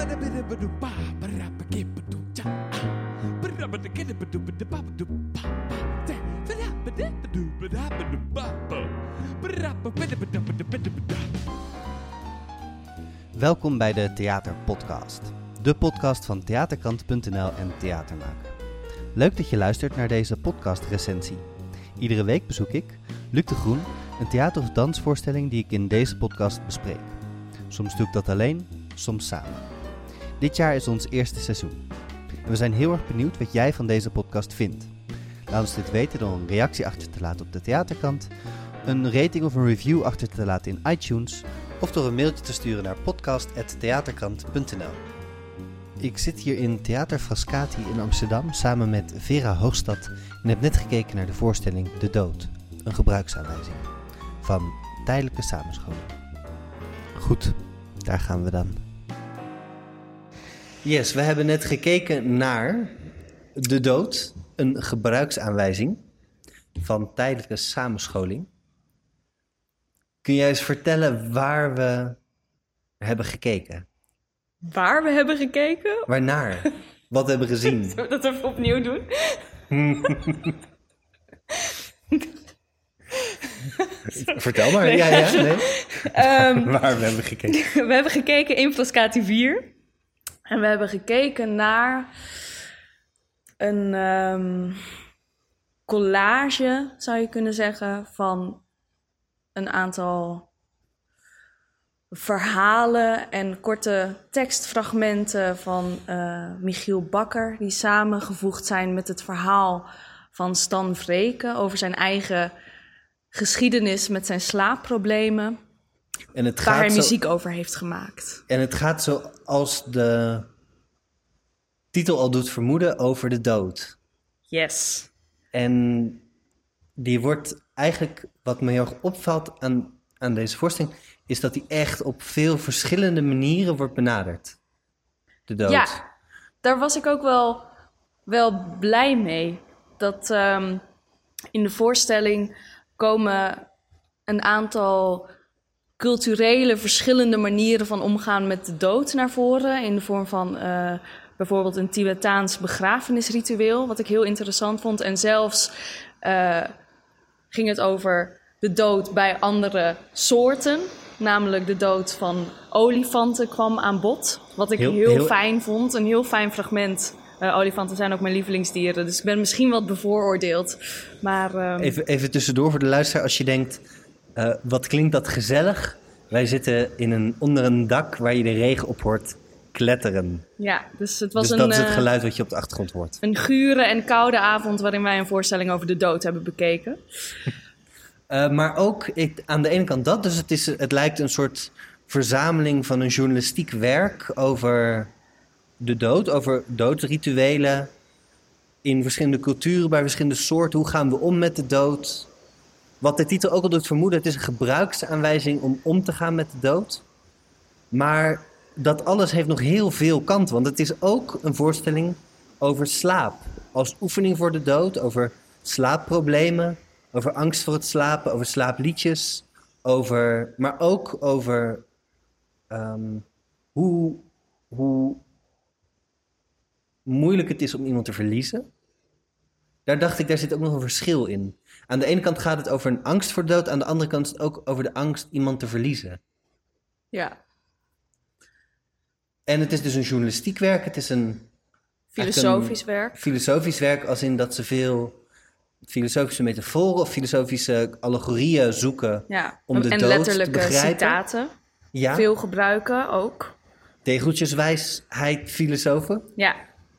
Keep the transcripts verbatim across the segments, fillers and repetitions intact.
Welkom bij de Theaterpodcast, de podcast van theaterkrant punt n l en Theatermaker. Leuk dat je luistert naar deze podcastrecensie. Iedere week bezoek ik, Luc de Groen, een theater- of dansvoorstelling die ik in deze podcast bespreek. Soms doe ik dat alleen, soms samen. Dit jaar is ons eerste seizoen. En we zijn heel erg benieuwd wat jij van deze podcast vindt. Laat ons dit weten door een reactie achter te laten op de Theaterkrant, een rating of een review achter te laten in iTunes of door een mailtje te sturen naar podcast apenstaartje theaterkrant punt n l. Ik zit hier in Theater Frascati in Amsterdam samen met Vera Hoogstad en heb net gekeken naar de voorstelling De Dood, een gebruiksaanwijzing van Tijdelijke Samenscholing. Goed, daar gaan we dan. Yes, we hebben net gekeken naar De Dood, een gebruiksaanwijzing van Tijdelijke Samenscholing. Kun jij eens vertellen waar we hebben gekeken? Waar we hebben gekeken? Waarnaar? Wat we hebben gezien? Zullen we dat even opnieuw doen? Vertel maar. Nee. Ja, ja, nee. Um, waar we hebben gekeken? We hebben gekeken in Frascati vier. En we hebben gekeken naar een um, collage, zou je kunnen zeggen, van een aantal verhalen en korte tekstfragmenten van uh, Michiel Bakker, die samengevoegd zijn met het verhaal van Stan Vreken over zijn eigen geschiedenis met zijn slaapproblemen, en het waar gaat hij muziek zo, over heeft gemaakt. En het gaat zoals de titel al doet vermoeden over de dood. Yes. En die wordt eigenlijk, wat me heel erg opvalt aan, aan deze voorstelling, is dat die echt op veel verschillende manieren wordt benaderd. De dood. Ja, daar was ik ook wel, wel blij mee. Dat um, in de voorstelling komen een aantal culturele verschillende manieren van omgaan met de dood naar voren. In de vorm van uh, bijvoorbeeld een Tibetaans begrafenisritueel, wat ik heel interessant vond. En zelfs uh, ging het over de dood bij andere soorten. Namelijk de dood van olifanten kwam aan bod. Wat ik heel, heel, heel fijn vond. Een heel fijn fragment. Uh, olifanten zijn ook mijn lievelingsdieren. Dus ik ben misschien wat bevooroordeeld. Maar, um... even, even tussendoor voor de luisteraar. Als je denkt, uh, wat klinkt dat gezellig? Wij zitten in een, onder een dak waar je de regen op hoort kletteren. Ja, dus het was dus een... dat is het uh, geluid wat je op de achtergrond hoort. Een gure en koude avond waarin wij een voorstelling over de dood hebben bekeken. Uh, maar ook ik, aan de ene kant dat. Dus het, is, het lijkt een soort verzameling van een journalistiek werk over de dood. Over doodsrituelen in verschillende culturen, bij verschillende soorten. Hoe gaan we om met de dood? Wat de titel ook al doet vermoeden, het is een gebruiksaanwijzing om om te gaan met de dood. Maar dat alles heeft nog heel veel kanten. Want het is ook een voorstelling over slaap. Als oefening voor de dood, over slaapproblemen. Over angst voor het slapen, over slaapliedjes, over, maar ook over um, hoe, hoe moeilijk het is om iemand te verliezen. Daar dacht ik, daar zit ook nog een verschil in. Aan de ene kant gaat het over een angst voor dood, aan de andere kant is het ook over de angst iemand te verliezen. Ja. En het is dus een journalistiek werk, het is een... Filosofisch een werk. Filosofisch werk, als in dat ze veel filosofische metaforen of filosofische allegorieën zoeken, ja, om de dood te begrijpen. En letterlijke citaten. Ja. Veel gebruiken ook. Tegeltjeswijsheid filosofen. Ja.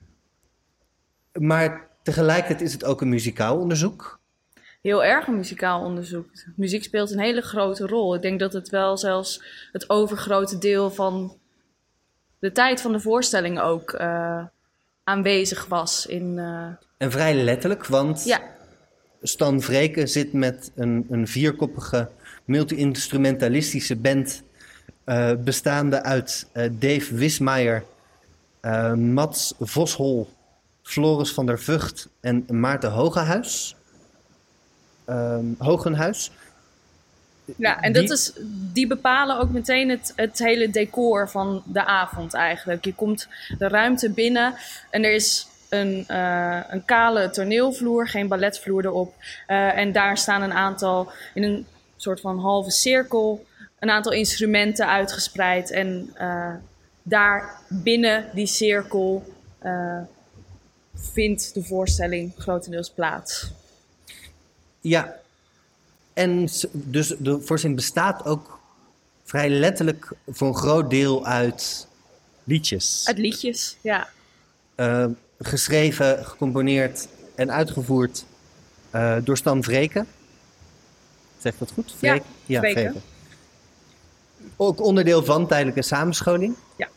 Maar tegelijkertijd is het ook een muzikaal onderzoek. Heel erg een muzikaal onderzoek. Muziek speelt een hele grote rol. Ik denk dat het wel zelfs het overgrote deel van de tijd van de voorstelling ook uh, aanwezig was. In, uh... En vrij letterlijk, want ja. Stan Vreken zit met een, een vierkoppige multi-instrumentalistische band uh, bestaande uit uh, Dave Wismaier, uh, Mats Voshol, Floris van der Vught en Maarten Hogehuis. Uh, Hogenhuis. Ja, en die... dat is, die bepalen ook meteen het, het hele decor van de avond eigenlijk. Je komt de ruimte binnen en er is een, uh, een kale toneelvloer, geen balletvloer erop. Uh, en daar staan een aantal, in een soort van halve cirkel, een aantal instrumenten uitgespreid. En uh, daar binnen die cirkel uh, vindt de voorstelling grotendeels plaats. Ja, en dus de voorstelling bestaat ook vrij letterlijk voor een groot deel uit liedjes. Uit liedjes, ja. Uh, geschreven, gecomponeerd en uitgevoerd uh, door Stan Vreken. Zeg ik dat goed? Vreken? Ja, ja Vreken. Ook onderdeel van tijdelijke samenscholing. Ja.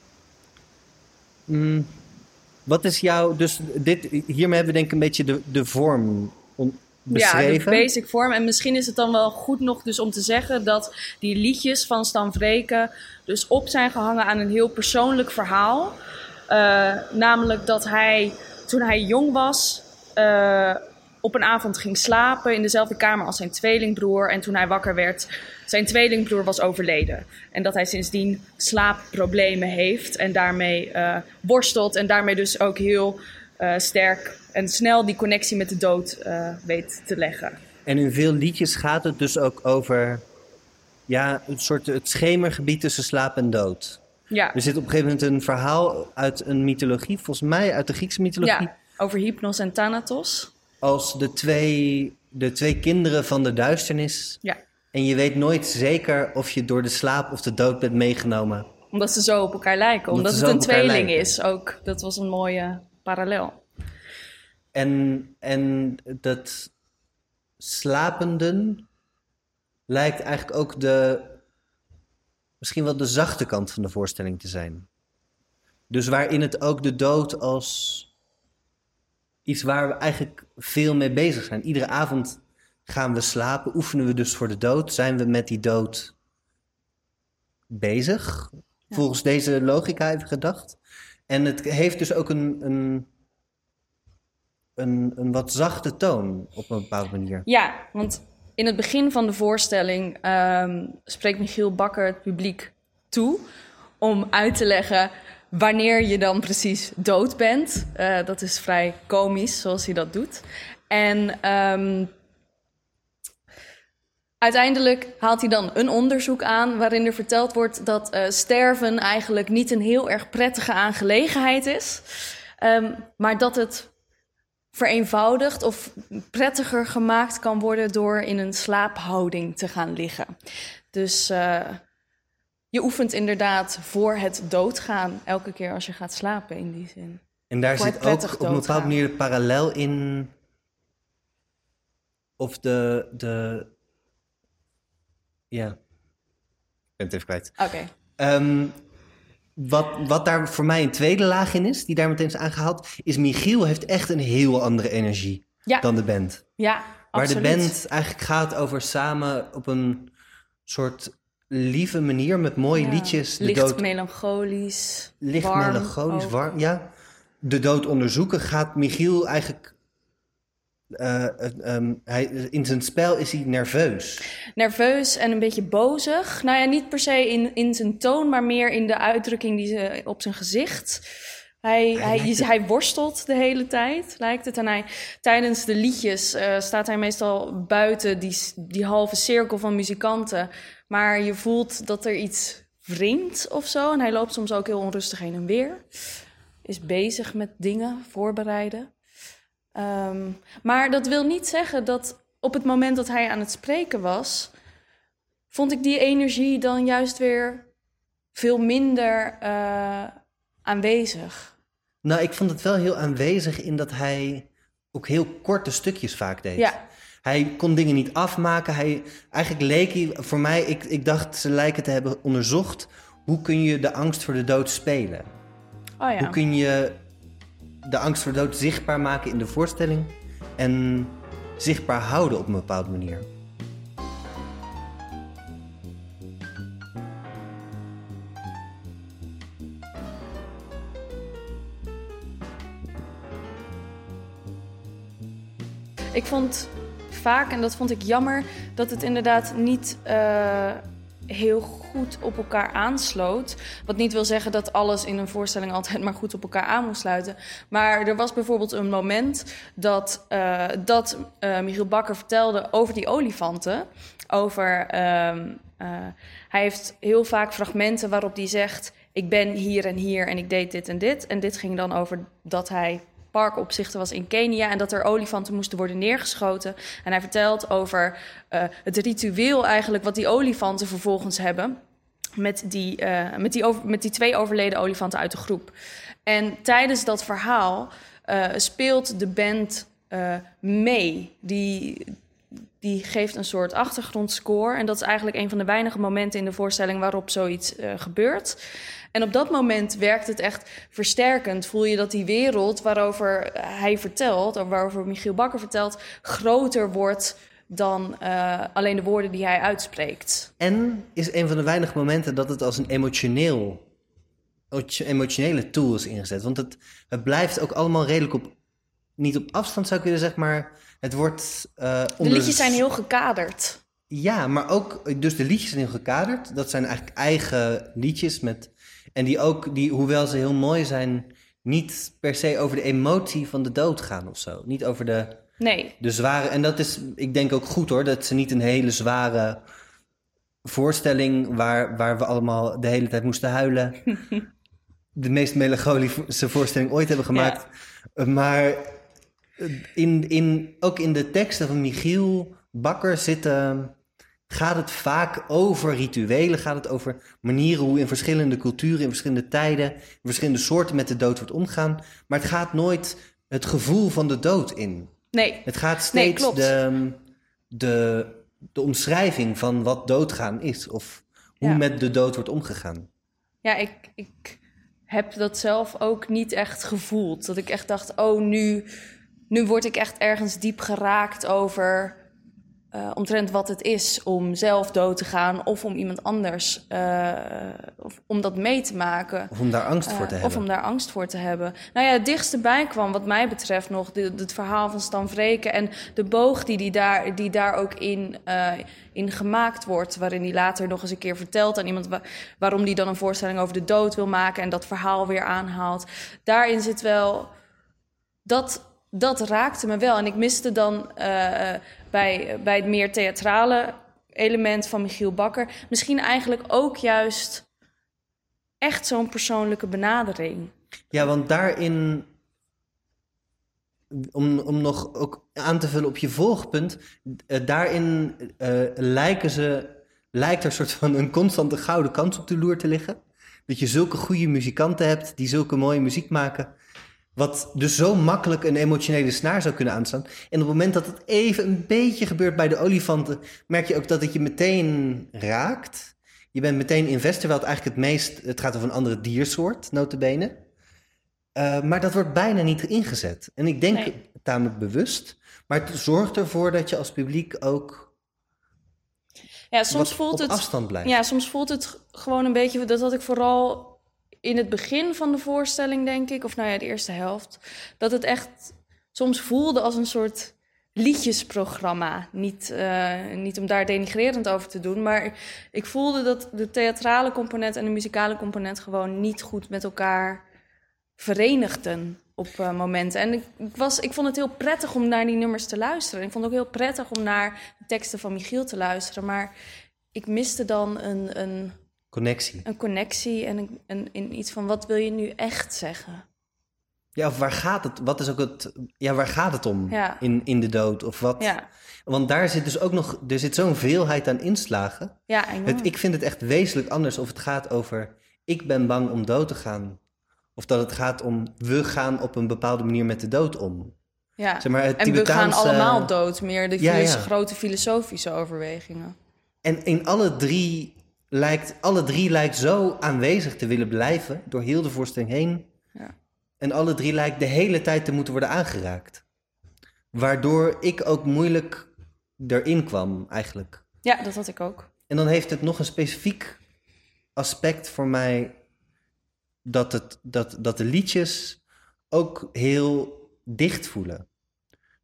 Mm, wat is jouw... Dus dit, hiermee hebben we denk ik een beetje de, de vorm on, beschreven. Ja, de basic vorm. En misschien is het dan wel goed nog dus om te zeggen dat die liedjes van Stan Vreken dus op zijn gehangen aan een heel persoonlijk verhaal. Uh, namelijk dat hij, toen hij jong was, uh, op een avond ging slapen in dezelfde kamer als zijn tweelingbroer. En toen hij wakker werd, zijn tweelingbroer was overleden. En dat hij sindsdien slaapproblemen heeft en daarmee uh, worstelt. En daarmee dus ook heel uh, sterk en snel die connectie met de dood uh, weet te leggen. En in veel liedjes gaat het dus ook over ja, een soort het schemergebied tussen slaap en dood. Ja. Er zit op een gegeven moment een verhaal uit een mythologie, volgens mij uit de Griekse mythologie. Ja, over Hypnos en Thanatos. Als de twee, de twee kinderen van de duisternis. Ja. En je weet nooit zeker of je door de slaap of de dood bent meegenomen. Omdat ze zo op elkaar lijken. Omdat, Omdat het een tweeling lijken. is ook. Dat was een mooie parallel. En, en dat slapenden lijkt eigenlijk ook de... misschien wel de zachte kant van de voorstelling te zijn. Dus waarin het ook de dood als iets waar we eigenlijk veel mee bezig zijn. Iedere avond gaan we slapen, oefenen we dus voor de dood. Zijn we met die dood bezig? Ja. Volgens deze logica even gedacht. En het heeft dus ook een, een, een, een wat zachte toon op een bepaalde manier. Ja, want in het begin van de voorstelling um, spreekt Michiel Bakker het publiek toe om uit te leggen wanneer je dan precies dood bent. Uh, dat is vrij komisch zoals hij dat doet. En um, uiteindelijk haalt hij dan een onderzoek aan waarin er verteld wordt dat uh, sterven eigenlijk niet een heel erg prettige aangelegenheid is. Um, maar dat het vereenvoudigd of prettiger gemaakt kan worden door in een slaaphouding te gaan liggen. Dus uh, je oefent inderdaad voor het doodgaan elke keer als je gaat slapen in die zin. En daar voor zit ook op een bepaalde manier de parallel in of de... de ja, ik ben het even kwijt. Oké. Okay. Um, Wat, wat daar voor mij een tweede laag in is, die daar meteen is aangehaald, is Michiel heeft echt een heel andere energie ja. dan de band. Ja, absoluut. Waar de band eigenlijk gaat over samen op een soort lieve manier met mooie ja. liedjes. De licht dood, melancholisch, Licht warm melancholisch, ook. warm, ja. De dood onderzoeken gaat Michiel eigenlijk... Uh, um, hij, in zijn spel is hij nerveus. Nerveus en een beetje bozig. Nou ja, niet per se in, in zijn toon, maar meer in de uitdrukking die ze op zijn gezicht. Hij, hij, hij, hij, hij worstelt de hele tijd, lijkt het. En hij, tijdens de liedjes uh, staat hij meestal buiten die, die halve cirkel van muzikanten. Maar je voelt dat er iets wringt of zo. En hij loopt soms ook heel onrustig heen en weer. Is bezig met dingen voorbereiden. Um, maar dat wil niet zeggen dat op het moment dat hij aan het spreken was, vond ik die energie dan juist weer veel minder uh, aanwezig. Nou, ik vond het wel heel aanwezig in dat hij ook heel korte stukjes vaak deed. Ja. Hij kon dingen niet afmaken. Hij, eigenlijk leek hij, voor mij, ik, ik dacht ze lijken te hebben onderzocht, hoe kun je de angst voor de dood spelen? Oh ja. Hoe kun je de angst voor de dood zichtbaar maken in de voorstelling en zichtbaar houden op een bepaalde manier. Ik vond vaak, en dat vond ik jammer, dat het inderdaad niet uh, heel goed op elkaar aansloot. Wat niet wil zeggen dat alles in een voorstelling altijd maar goed op elkaar aan moest sluiten. Maar er was bijvoorbeeld een moment dat, uh, dat uh, Michiel Bakker vertelde over die olifanten. Over, uh, uh, hij heeft heel vaak fragmenten waarop hij zegt, ik ben hier en hier en ik deed dit en dit. En dit ging dan over dat hij parkopzichter was in Kenia en dat er olifanten moesten worden neergeschoten. En hij vertelt over uh, het ritueel eigenlijk wat die olifanten vervolgens hebben met die, uh, met, die over, met die twee overleden olifanten uit de groep. En tijdens dat verhaal uh, speelt de band uh, mee. Die, die geeft een soort achtergrondscore. En dat is eigenlijk een van de weinige momenten in de voorstelling waarop zoiets uh, gebeurt. En op dat moment werkt het echt versterkend. Voel je dat die wereld waarover hij vertelt, of waarover Michiel Bakker vertelt, groter wordt dan uh, alleen de woorden die hij uitspreekt. En is een van de weinige momenten dat het als een emotioneel, emotionele tool is ingezet. Want het, het blijft ook allemaal redelijk op, niet op afstand zou ik willen zeggen, maar het wordt Uh, de liedjes zijn heel gekaderd. Ja, maar ook, dus de liedjes zijn heel gekaderd. Dat zijn eigenlijk eigen liedjes met, en die ook, die, hoewel ze heel mooi zijn, niet per se over de emotie van de dood gaan of zo. Niet over de, nee. de zware, en dat is, ik denk ook goed hoor, dat ze niet een hele zware voorstelling waar, waar we allemaal de hele tijd moesten huilen. De meest melancholische voorstelling ooit hebben gemaakt. Ja. Maar in, in, ook in de teksten van Michiel Bakker zitten, gaat het vaak over rituelen, gaat het over manieren hoe in verschillende culturen, in verschillende tijden, in verschillende soorten met de dood wordt omgegaan. Maar het gaat nooit het gevoel van de dood in. Nee. Het gaat steeds nee, de, de, de omschrijving van wat doodgaan is of hoe ja. met de dood wordt omgegaan. Ja, ik, ik heb dat zelf ook niet echt gevoeld. Dat ik echt dacht, oh, nu, nu word ik echt ergens diep geraakt over Uh, omtrent wat het is om zelf dood te gaan of om iemand anders, uh, of om dat mee te maken. Of om daar angst voor te uh, hebben. Of om daar angst voor te hebben. Nou ja, het dichtste bij kwam wat mij betreft nog de, het verhaal van Stan Vreken en de boog die, die, daar, die daar ook in, uh, in gemaakt wordt, waarin hij later nog eens een keer vertelt aan iemand wa- waarom hij dan een voorstelling over de dood wil maken en dat verhaal weer aanhaalt. Daarin zit wel, dat, dat raakte me wel en ik miste dan Uh, Bij, bij het meer theatrale element van Michiel Bakker misschien eigenlijk ook juist echt zo'n persoonlijke benadering. Ja, want daarin, om, om nog ook aan te vullen op je volgpunt, uh, daarin uh, lijken ze, lijkt er een soort van een constante gouden kans op de loer te liggen. Dat je zulke goede muzikanten hebt die zulke mooie muziek maken, wat dus zo makkelijk een emotionele snaar zou kunnen aanstaan. En op het moment dat het even een beetje gebeurt bij de olifanten, merk je ook dat het je meteen raakt. Je bent meteen investor, terwijl het eigenlijk het meest, het gaat over een andere diersoort, nota bene. Uh, maar dat wordt bijna niet ingezet. En ik denk nee. tamelijk bewust. Maar het zorgt ervoor dat je als publiek ook ja, soms voelt op het, afstand blijft. Ja, soms voelt het gewoon een beetje, dat had ik vooral in het begin van de voorstelling, denk ik, of nou ja, de eerste helft, dat het echt soms voelde als een soort liedjesprogramma. Niet, uh, niet om daar denigrerend over te doen, maar ik voelde dat de theatrale component en de muzikale component gewoon niet goed met elkaar verenigden op uh, momenten. En ik, ik, was, ik vond het heel prettig om naar die nummers te luisteren. Ik vond het ook heel prettig om naar de teksten van Michiel te luisteren, maar ik miste dan een een Connectie. Een connectie en een, een, in iets van wat wil je nu echt zeggen? Ja, of waar gaat het? Wat is ook het? Ja, waar gaat het om ja. in, in de dood? Of wat? Ja. Want daar zit dus ook nog, er zit zo'n veelheid aan inslagen. Ja, het, ik vind het echt wezenlijk anders of het gaat over ik ben bang om dood te gaan, of dat het gaat om we gaan op een bepaalde manier met de dood om. Ja. Zeg maar, het en Tibetaanse, we gaan allemaal dood, meer de ja, ja. grote filosofische overwegingen. En in alle drie lijkt, alle drie lijkt zo aanwezig te willen blijven door heel de voorstelling heen. Ja. En alle drie lijkt de hele tijd te moeten worden aangeraakt. Waardoor ik ook moeilijk erin kwam, eigenlijk. Ja, dat had ik ook. En dan heeft het nog een specifiek aspect voor mij, dat, het, dat, dat de liedjes ook heel dicht voelen.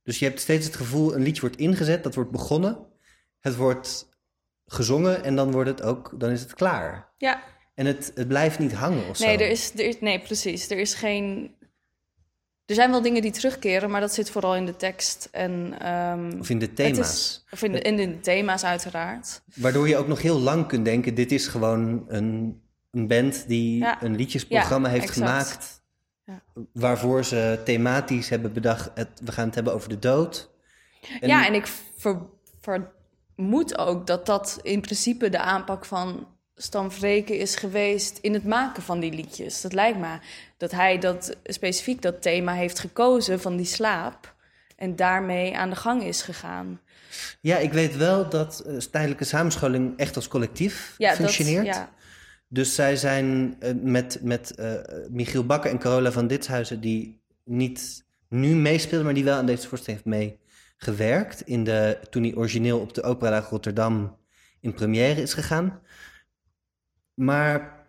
Dus je hebt steeds het gevoel, een liedje wordt ingezet, dat wordt begonnen. Het wordt gezongen en dan wordt het ook, dan is het klaar. Ja. En het, het blijft niet hangen of zo. Nee, er is, er is, nee, precies. Er is geen... Er zijn wel dingen die terugkeren, maar dat zit vooral in de tekst. En, um, of in de het thema's. Is, of in de, in de thema's uiteraard. Waardoor je ook nog heel lang kunt denken, dit is gewoon een, een band die Ja. een liedjesprogramma Ja, heeft exact. gemaakt. Ja. Waarvoor ze thematisch hebben bedacht, het, we gaan het hebben over de dood. En Ja, en ik ver, vermoed ook dat dat in principe de aanpak van Stan Vreken is geweest in het maken van die liedjes. Dat lijkt me dat hij dat specifiek dat thema heeft gekozen van die slaap en daarmee aan de gang is gegaan. Ja, ik weet wel dat uh, tijdelijke samenscholing echt als collectief Ja, functioneert. Dat, ja. Dus zij zijn uh, met, met uh, Michiel Bakker en Carola van Ditshuizen, die niet nu meespeelden, maar die wel aan deze voorstelling heeft meegewerkt. In de, toen hij origineel op de Operadag Rotterdam in première is gegaan. Maar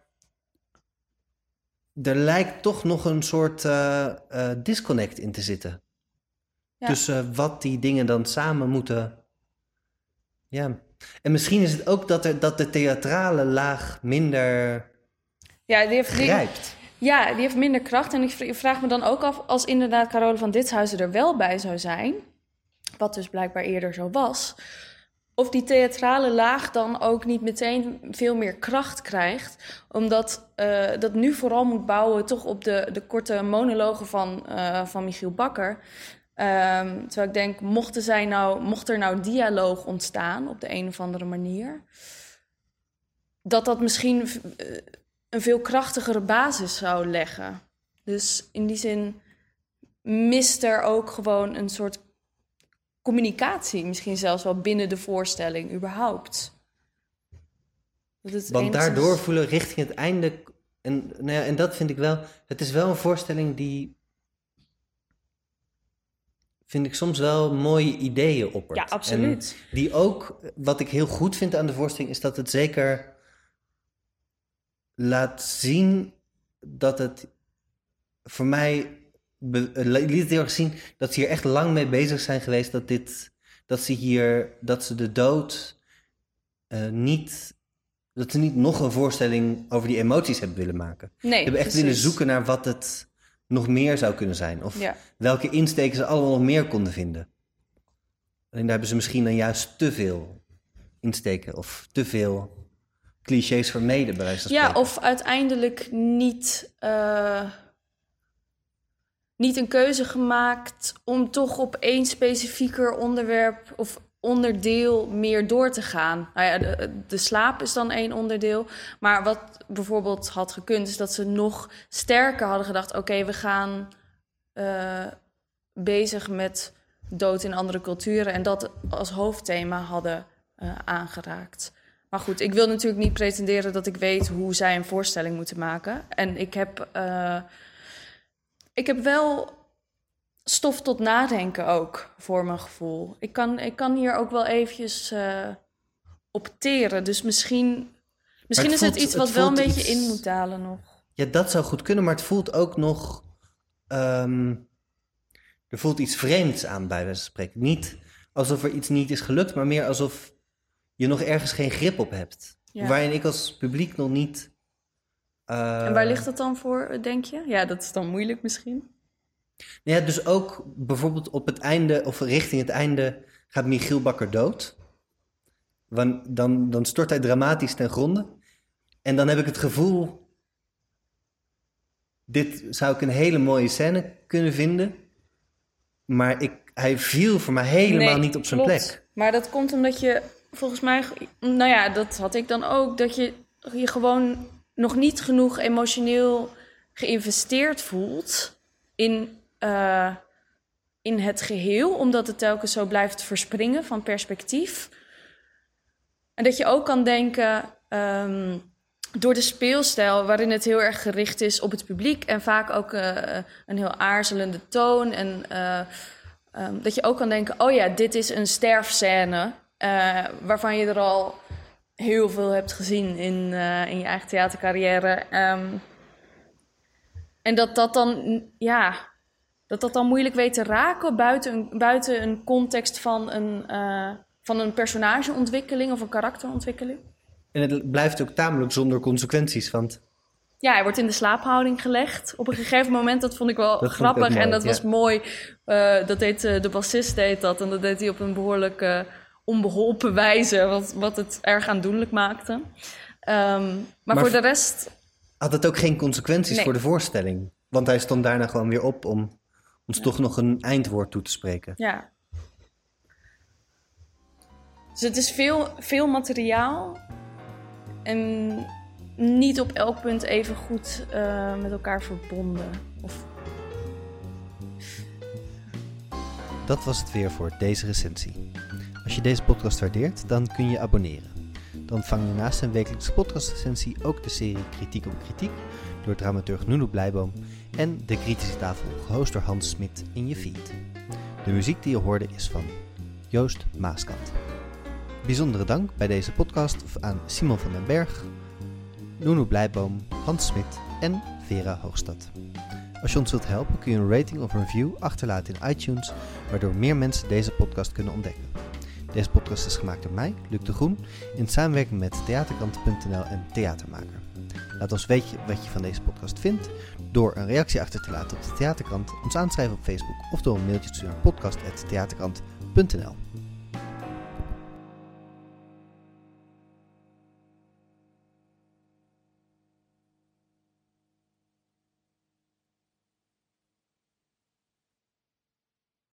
er lijkt toch nog een soort uh, uh, disconnect in te zitten. Ja. Tussen wat die dingen dan samen moeten... Ja. En misschien is het ook dat, er, dat de theatrale laag minder ja, die heeft, grijpt. Die, ja, die heeft minder kracht. En ik vraag me dan ook af, als inderdaad Carola van Ditshuizen er wel bij zou zijn, wat dus blijkbaar eerder zo was, of die theatrale laag dan ook niet meteen veel meer kracht krijgt, omdat uh, dat nu vooral moet bouwen toch op de, de korte monologen van, uh, van Michiel Bakker. Um, terwijl ik denk, mocht er, zijn nou, mocht er nou dialoog ontstaan op de een of andere manier, dat dat misschien een veel krachtigere basis zou leggen. Dus in die zin mist er ook gewoon een soort communicatie, misschien zelfs wel binnen de voorstelling überhaupt. Dat het Want enigszins... daardoor voelen richting het einde, en, nou ja, en dat vind ik wel, het is wel een voorstelling die, vind ik soms wel mooie ideeën oppert. Ja, absoluut. En die ook, wat ik heel goed vind aan de voorstelling, is dat het zeker laat zien dat het voor mij, be, liet het heel erg zien dat ze hier echt lang mee bezig zijn geweest, dat dit, dat ze hier, dat ze de dood uh, niet, dat ze niet nog een voorstelling over die emoties hebben willen maken. Nee, ze hebben echt precies. willen zoeken naar wat het nog meer zou kunnen zijn. Of ja. welke insteken ze allemaal nog meer konden vinden. En daar hebben ze misschien dan juist te veel insteken of te veel clichés vermeden, bij wijze van spreken. Ja, of uiteindelijk niet, uh, niet een keuze gemaakt om toch op één specifieker onderwerp of onderdeel meer door te gaan. Nou ja, de, de slaap is dan één onderdeel. Maar wat bijvoorbeeld had gekund, is dat ze nog sterker hadden gedacht, oké, okay, we gaan uh, bezig met dood in andere culturen en dat als hoofdthema hadden uh, aangeraakt. Maar goed, ik wil natuurlijk niet pretenderen dat ik weet hoe zij een voorstelling moeten maken. En ik heb, uh, ik heb wel stof tot nadenken ook, voor mijn gevoel. Ik kan, ik kan hier ook wel eventjes uh, op teren. Dus misschien, misschien het is voelt, het iets wat het wel een beetje iets... in moet dalen nog. Ja, dat zou goed kunnen, maar het voelt ook nog... Um, er voelt iets vreemds aan, bij wijze van spreken. Niet alsof er iets niet is gelukt, maar meer alsof je nog ergens geen grip op hebt. Ja. Waarin ik als publiek nog niet... Uh... En waar ligt dat dan voor, denk je? Ja, dat is dan moeilijk misschien. Ja, dus ook bijvoorbeeld op het einde, of richting het einde, gaat Michiel Bakker dood. Want dan, dan stort hij dramatisch ten gronde. En dan heb ik het gevoel, dit zou ik een hele mooie scène kunnen vinden. Maar ik, hij viel voor mij helemaal nee, niet op zijn klopt. plek. Maar dat komt omdat je, volgens mij, nou ja, dat had ik dan ook, dat je je gewoon nog niet genoeg emotioneel geïnvesteerd voelt in... Uh, in het geheel, omdat het telkens zo blijft verspringen van perspectief. En dat je ook kan denken, um, door de speelstijl, waarin het heel erg gericht is op het publiek en vaak ook uh, een heel aarzelende toon, en uh, um, dat je ook kan denken, oh ja, dit is een sterfscène, uh, waarvan je er al heel veel hebt gezien in, uh, in je eigen theatercarrière. Um, en dat dat dan, ja... dat dat dan moeilijk weet te raken buiten een, buiten een context van een, uh, van een personageontwikkeling of een karakterontwikkeling. En het blijft ook tamelijk zonder consequenties, want... Ja, hij wordt in de slaaphouding gelegd. Op een gegeven moment, dat vond ik wel dat grappig. ik mooi, en dat ja. was mooi. Uh, dat deed, uh, de bassist deed dat. En dat deed hij op een behoorlijk uh, onbeholpen wijze. Wat, wat het erg aandoenlijk maakte. Um, maar, maar voor de rest... Had het ook geen consequenties nee. voor de voorstelling? Want hij stond daarna gewoon weer op om ons ja. toch nog een eindwoord toe te spreken. Ja. Dus het is veel, veel materiaal. En... niet op elk punt even goed uh, met elkaar verbonden. Of... Dat was het weer voor deze recensie. Als je deze podcast waardeert, dan kun je je abonneren. Dan ontvang je naast een wekelijkse podcastrecensie ook de serie Kritiek op Kritiek door dramaturg Nuno Blijboom en de kritische tafel gehost door Hans Smit in je feed. De muziek die je hoorde is van Joost Maaskant. Bijzondere dank bij deze podcast aan Simon van den Berg, Nuno Blijboom, Hans Smit en Vera Hoogstad. Als je ons wilt helpen kun je een rating of een review achterlaten in iTunes, waardoor meer mensen deze podcast kunnen ontdekken. Deze podcast is gemaakt door mij, Luc de Groen, in samenwerking met theaterkrant punt n l en Theatermaker. Laat ons weten wat je van deze podcast vindt door een reactie achter te laten op de Theaterkrant, ons aanschrijven op Facebook of door een mailtje te sturen naar podcast apenstaartje theaterkrant punt n l.